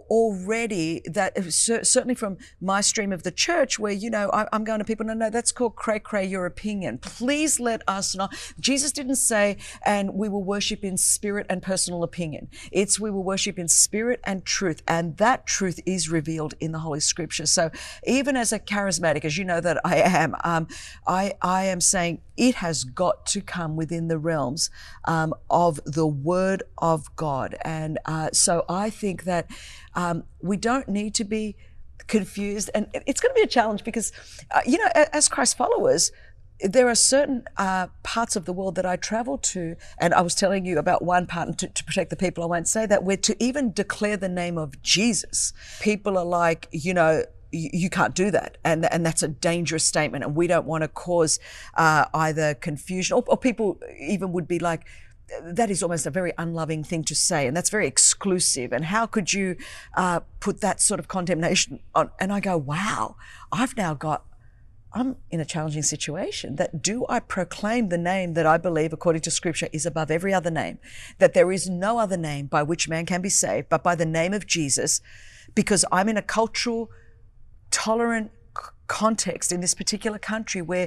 already that certainly from my stream of the church, where, you know, I'm going to people, no, no, that's called cray cray, your opinion. Please let us know. Jesus didn't say, and we will worship in spirit and personal opinion. It's we will worship in spirit and truth, and that truth is revealed in the Holy Scripture. So even as a charismatic, as you know that I am, um, I, I am saying it has got to come within the realms um, of the Word of God. And uh, so I think that Um, we don't need to be confused, and it's going to be a challenge because, uh, you know, as Christ followers, there are certain uh, parts of the world that I travel to, and I was telling you about one part, and to, to protect the people, I won't say that, where to even declare the name of Jesus, people are like, you know, you, you can't do that, and and that's a dangerous statement, and we don't want to cause uh, either confusion, or, or people even would be like, that is almost a very unloving thing to say, and that's very exclusive. And how could you uh, put that sort of condemnation on? And I go, wow, I've now got, I'm in a challenging situation. That do I proclaim the name that I believe, according to Scripture, is above every other name, that there is no other name by which man can be saved but by the name of Jesus, because I'm in a cultural, tolerant c- context in this particular country where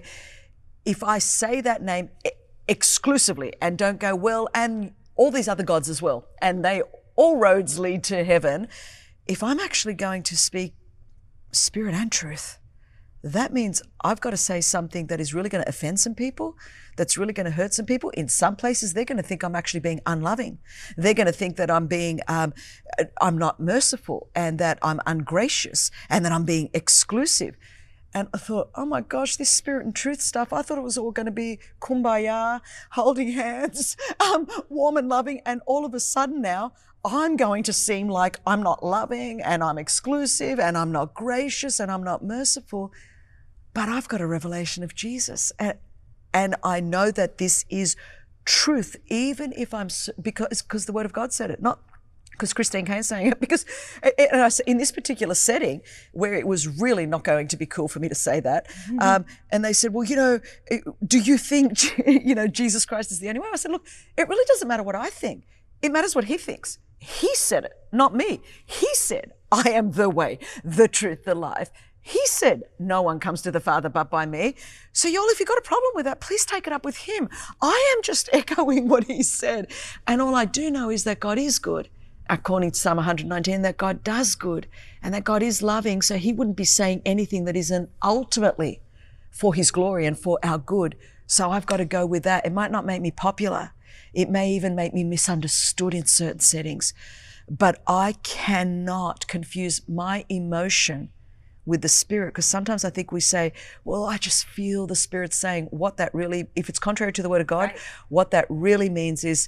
if I say that name exclusively and don't go, well, and all these other gods as well, and they all roads lead to heaven, if I'm actually going to speak spirit and truth, that means I've got to say something that is really going to offend some people, that's really going to hurt some people. In some places, they're going to think I'm actually being unloving. They're going to think that I'm being, um, I'm not merciful, and that I'm ungracious, and that I'm being exclusive. And I thought, oh my gosh, this spirit and truth stuff, I thought it was all going to be kumbaya, holding hands, um, warm and loving. And all of a sudden now, I'm going to seem like I'm not loving, and I'm exclusive, and I'm not gracious, and I'm not merciful. But I've got a revelation of Jesus. And, and I know that this is truth, even if I'm, because, because the Word of God said it, not because Christine Cain's saying it, because in this particular setting where it was really not going to be cool for me to say that, mm-hmm. um, and they said, well, you know, do you think, you know, Jesus Christ is the only way? I said, look, it really doesn't matter what I think. It matters what he thinks. He said it, not me. He said, I am the way, the truth, the life. He said, no one comes to the Father but by me. So y'all, if you've got a problem with that, please take it up with him. I am just echoing what he said. And all I do know is that God is good. According to Psalm one nineteen, that God does good and that God is loving. So he wouldn't be saying anything that isn't ultimately for his glory and for our good. So I've got to go with that. It might not make me popular. It may even make me misunderstood in certain settings. But I cannot confuse my emotion with the Spirit, because sometimes I think we say, well, I just feel the Spirit saying. What that really, if it's contrary to the Word of God, right. What that really means is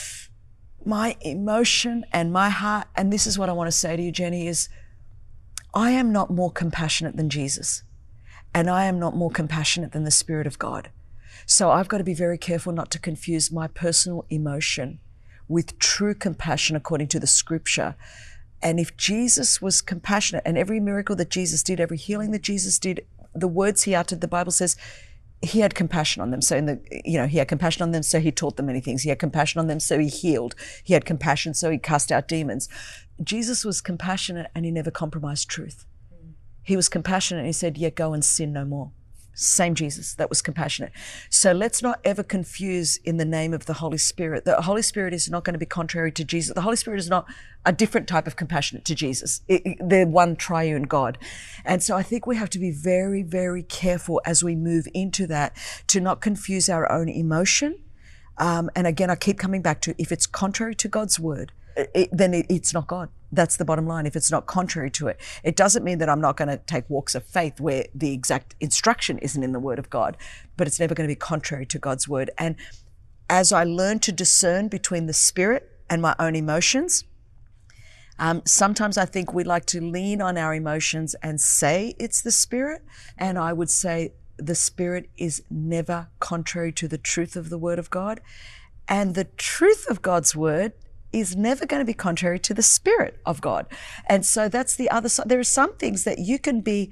my emotion and my heart, and this is what I want to say to you, Jenny, is I am not more compassionate than Jesus, and I am not more compassionate than the Spirit of God. So I've got to be very careful not to confuse my personal emotion with true compassion according to the Scripture. And if Jesus was compassionate, and every miracle that Jesus did, every healing that Jesus did, the words he uttered, the Bible says, he had compassion on them. So in the, you know, he had compassion on them, so he taught them many things. He had compassion on them, so he healed. He had compassion, so he cast out demons. Jesus was compassionate, and he never compromised truth. Mm. He was compassionate, and he said, yeah, go and sin no more. Same Jesus that was compassionate. So let's not ever confuse in the name of the Holy Spirit. The Holy Spirit is not going to be contrary to Jesus. The Holy Spirit is not a different type of compassionate to Jesus. It, it, they're one triune God. And so I think we have to be very, very careful as we move into that to not confuse our own emotion. Um, and again, I keep coming back to, if it's contrary to God's word, it, then it, it's not God. That's the bottom line. If it's not contrary to it, it doesn't mean that I'm not going to take walks of faith where the exact instruction isn't in the Word of God, but it's never going to be contrary to God's word. And as I learn to discern between the Spirit and my own emotions, um, sometimes I think we like to lean on our emotions and say it's the Spirit. And I would say the Spirit is never contrary to the truth of the Word of God. And the truth of God's word is never going to be contrary to the Spirit of God. And so that's the other side. There are some things that you can be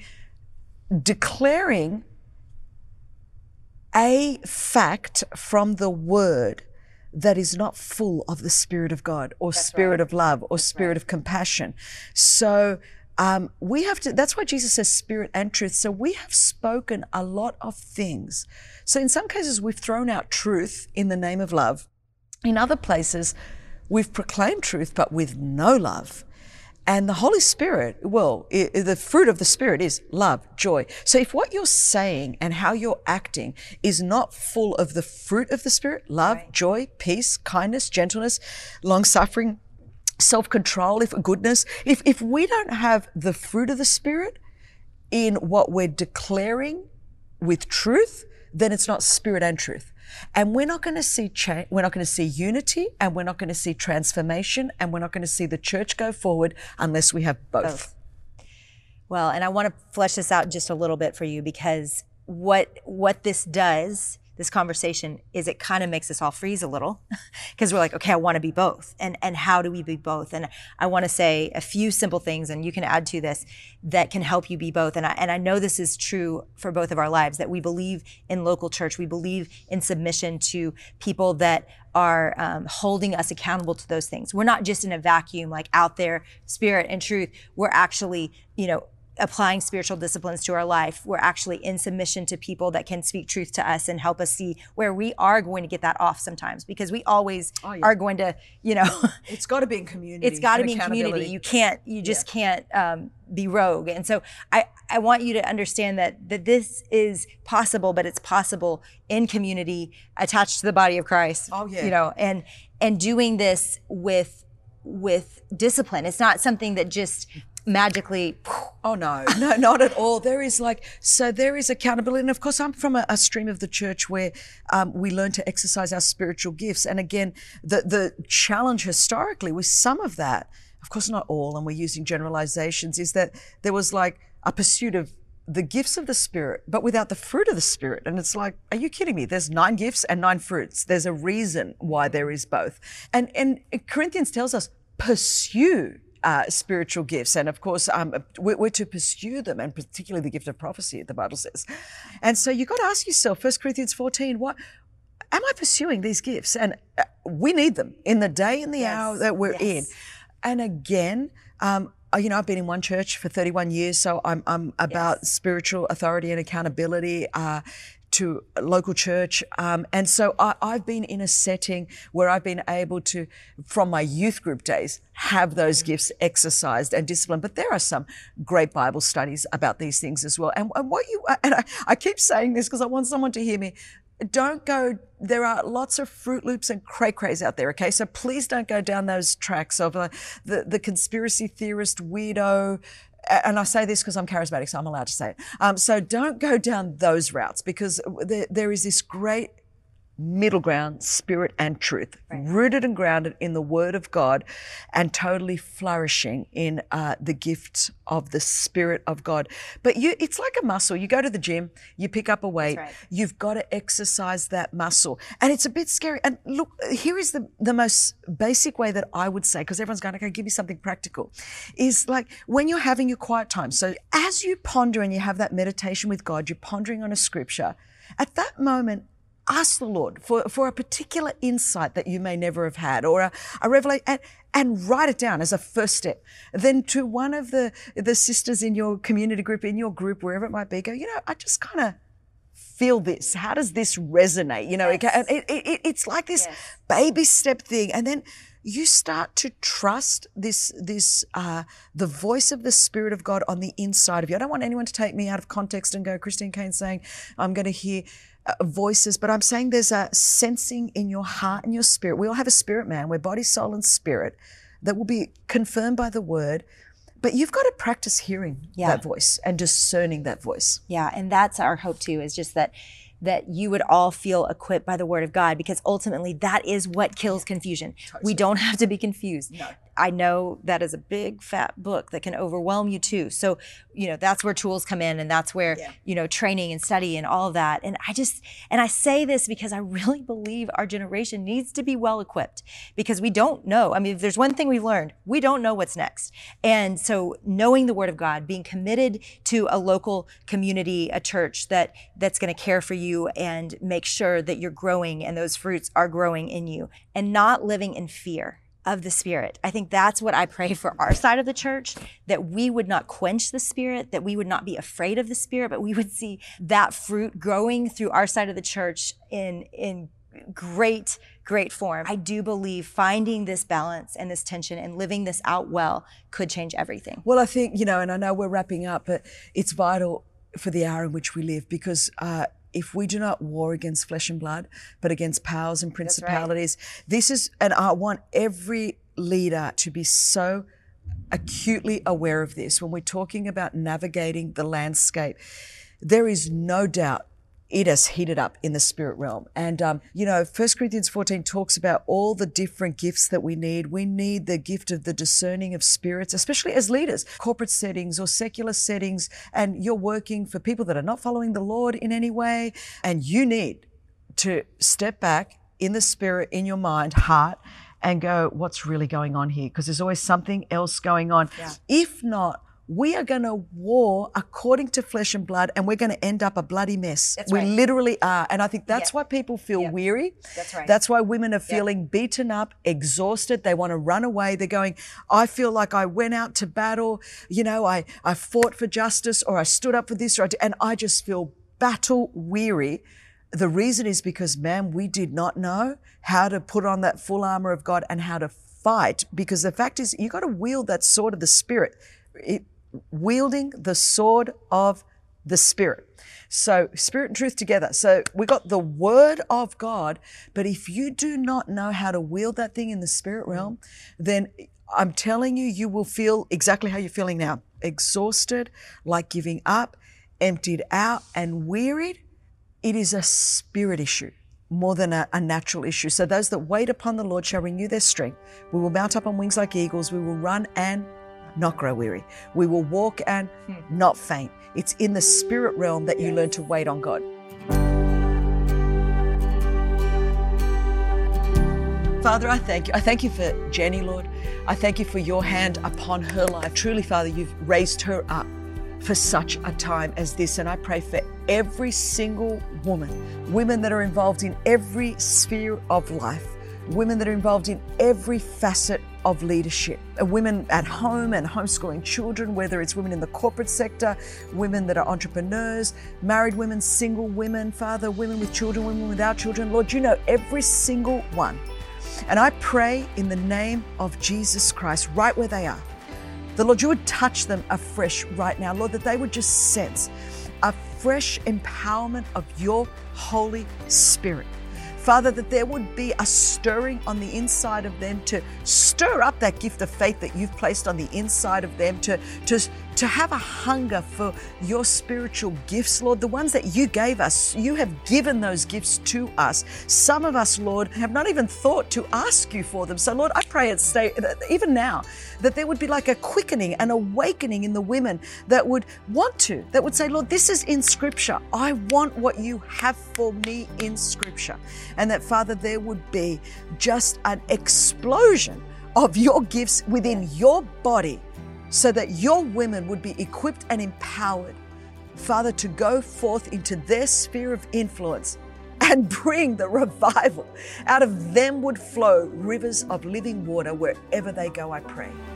declaring a fact from the word that is not full of the Spirit of God or that's Spirit right. of love or that's Spirit right. of compassion. So um, we have to, that's why Jesus says Spirit and truth. So we have spoken a lot of things. So in some cases, we've thrown out truth in the name of love. In other places, we've proclaimed truth, but with no love. And the Holy Spirit, well, it, the fruit of the Spirit is love, joy. So if what you're saying and how you're acting is not full of the fruit of the Spirit, love, right. joy, peace, kindness, gentleness, long-suffering, self-control, if goodness, if, if we don't have the fruit of the Spirit in what we're declaring with truth, then it's not Spirit and truth. And we're not going to see change, we're not going to see unity, and we're not going to see transformation, and we're not going to see the church go forward unless we have both. both. Well, and I want to flesh this out just a little bit for you, because what what this does, this conversation, is it kind of makes us all freeze a little, because we're like, okay, I want to be both. And and how do we be both? And I want to say a few simple things, and you can add to this, that can help you be both. And I, and I know this is true for both of our lives, that we believe in local church. We believe in submission to people that are um, holding us accountable to those things. We're not just in a vacuum, like out there, Spirit and truth. We're actually, you know, applying spiritual disciplines to our life, we're actually in submission to people that can speak truth to us and help us see where we are going to get that off sometimes, because we always oh, yeah. are going to, you know. It's got to be in community. It's got to be in community. You can't, you just yeah. can't um, be rogue. And so I, I want you to understand that, that this is possible, but it's possible in community attached to the body of Christ. Oh, yeah. You know, and, and doing this with, with discipline. It's not something that just magically. Oh no, no, not at all. There is like, so there is accountability. And of course I'm from a, a stream of the church where um, we learn to exercise our spiritual gifts. And again, the, the challenge historically with some of that, of course not all, and we're using generalizations, is that there was like a pursuit of the gifts of the Spirit, but without the fruit of the Spirit. And it's like, are you kidding me? There's nine gifts and nine fruits. There's a reason why there is both. And, and Corinthians tells us, pursue Uh, spiritual gifts. And of course, um, we're, we're to pursue them, and particularly the gift of prophecy, the Bible says. And so you've got to ask yourself, First Corinthians fourteen, what am I pursuing these gifts? And uh, we need them in the day and the yes. hour that we're yes. in. And again, um, you know, I've been in one church for thirty-one years, so I'm, I'm about yes. spiritual authority and accountability uh, to a local church. Um, and so I, I've been in a setting where I've been able to, from my youth group days, have those gifts exercised and disciplined. But there are some great Bible studies about these things as well. And, and what you, and I, I keep saying this because I want someone to hear me. Don't go, there are lots of Fruit Loops and cray crays out there, okay? So please don't go down those tracks of uh, the, the conspiracy theorist weirdo. And I say this because I'm charismatic, so I'm allowed to say it. Um, so don't go down those routes, because there, there is this great middle ground, spirit and truth, right. rooted and grounded in the Word of God, and totally flourishing in uh, the gift of the Spirit of God. But you, it's like a muscle. You go to the gym, you pick up a weight, right. you've got to exercise that muscle. And it's a bit scary. And look, here is the, the most basic way that I would say, because everyone's going, okay, give me something practical, is like when you're having your quiet time. So as you ponder and you have that meditation with God, you're pondering on a scripture, at that moment, ask the Lord for, for a particular insight that you may never have had, or a, a revelation, and, and write it down as a first step. Then to one of the, the sisters in your community group, in your group, wherever it might be, go, you know, I just kind of feel this. How does this resonate? You know, yes. it, it, it, it's like this yes. baby step thing. And then you start to trust this, this, uh, the voice of the Spirit of God on the inside of you. I don't want anyone to take me out of context and go, Christine Caine saying, I'm going to hear Uh, voices, but I'm saying there's a sensing in your heart and your spirit. We all have a spirit man. We're body, soul, and spirit that will be confirmed by the Word. But you've got to practice hearing yeah. that voice and discerning that voice. Yeah, and that's our hope too, is just that that you would all feel equipped by the Word of God, because ultimately that is what kills confusion. Totally. We don't have to be confused. No. I know that is a big fat book that can overwhelm you too. So, you know, that's where tools come in, and that's where, yeah. you know, training and study and all of that. And I just, and I say this because I really believe our generation needs to be well equipped, because we don't know. I mean, if there's one thing we've learned, we don't know what's next. And so knowing the Word of God, being committed to a local community, a church that that's going to care for you and make sure that you're growing and those fruits are growing in you, and not living in fear of the Spirit. I think that's what I pray for our side of the church, that we would not quench the Spirit, that we would not be afraid of the Spirit, but we would see that fruit growing through our side of the church in, in great, great form. I do believe finding this balance and this tension and living this out well could change everything. Well, I think, you know, and I know we're wrapping up, but it's vital for the hour in which we live, because uh, if we do not war against flesh and blood, but against powers and principalities, right. this is, and I want every leader to be so acutely aware of this. When we're talking about navigating the landscape, there is no doubt it has heated up in the spirit realm. And, um, you know, First Corinthians fourteen talks about all the different gifts that we need. We need the gift of the discerning of spirits, especially as leaders, corporate settings or secular settings, and you're working for people that are not following the Lord in any way. And you need to step back in the spirit, in your mind, heart, and go, what's really going on here? Because there's always something else going on. Yeah. If not, we are going to war according to flesh and blood, and we're going to end up a bloody mess. That's we right. literally are. And I think that's Yep. why people feel Yep. weary. That's right. That's why women are feeling beaten up, exhausted. They want to run away. They're going, I feel like I went out to battle. You know, I, I fought for justice, or I stood up for this, or I did, and I just feel battle weary. The reason is because, man, we did not know how to put on that full armor of God and how to fight, because the fact is you got to wield that sword of the Spirit. It, wielding the sword of the Spirit. So Spirit and truth together. So we got the Word of God, but if you do not know how to wield that thing in the spirit realm, then I'm telling you, you will feel exactly how you're feeling now. Exhausted, like giving up, emptied out, and wearied. It is a spirit issue more than a, a natural issue. So those that wait upon the Lord shall renew their strength. We will mount up on wings like eagles. We will run and not grow weary. We will walk and not faint. It's in the spirit realm that you learn to wait on God. Father, I thank you. I thank you for Jenny, Lord. I thank you for your hand upon her life. Truly, Father, you've raised her up for such a time as this. And I pray for every single woman, women that are involved in every sphere of life, women that are involved in every facet of leadership, women at home and homeschooling children, whether it's women in the corporate sector, women that are entrepreneurs, married women, single women, Father, women with children, women without children. Lord, you know every single one. And I pray in the name of Jesus Christ, right where they are, the Lord, you would touch them afresh right now, Lord, that they would just sense a fresh empowerment of your Holy Spirit. Father, that there would be a stirring on the inside of them to stir up that gift of faith that you've placed on the inside of them, to, to, to have a hunger for your spiritual gifts, Lord, the ones that you gave us. You have given those gifts to us. Some of us, Lord, have not even thought to ask you for them. So, Lord, I pray it stay, even now, that there would be like a quickening, an awakening in the women that would want to, that would say, Lord, this is in Scripture. I want what you have for me in Scripture. And that, Father, there would be just an explosion of your gifts within your body so that your women would be equipped and empowered, Father, to go forth into their sphere of influence and bring the revival. Out of them would flow rivers of living water wherever they go, I pray.